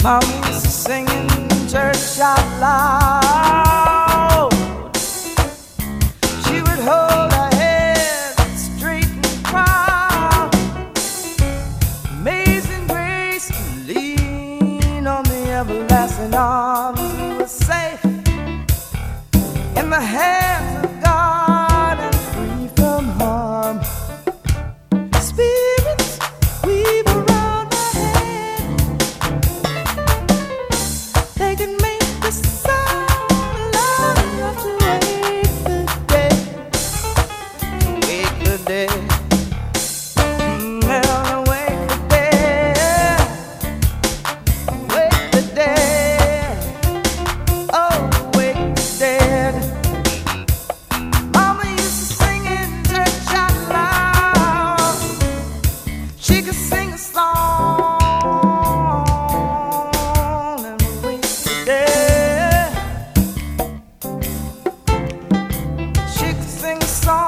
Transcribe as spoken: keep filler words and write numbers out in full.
Mama used to sing in church out loud. She would hold her head straight and proud. Amazing grace, lean on the everlasting arms. We were safe in the hands of God and free from harm. Spirits weave around my head. They can make the sound loud enough to wake the dead. Wake the dead. Mm, well, wake the dead. Wake the dead. Oh, wake the dead. Mama used to sing in church out loud. She could sing a song and wake the dead. She could sing a song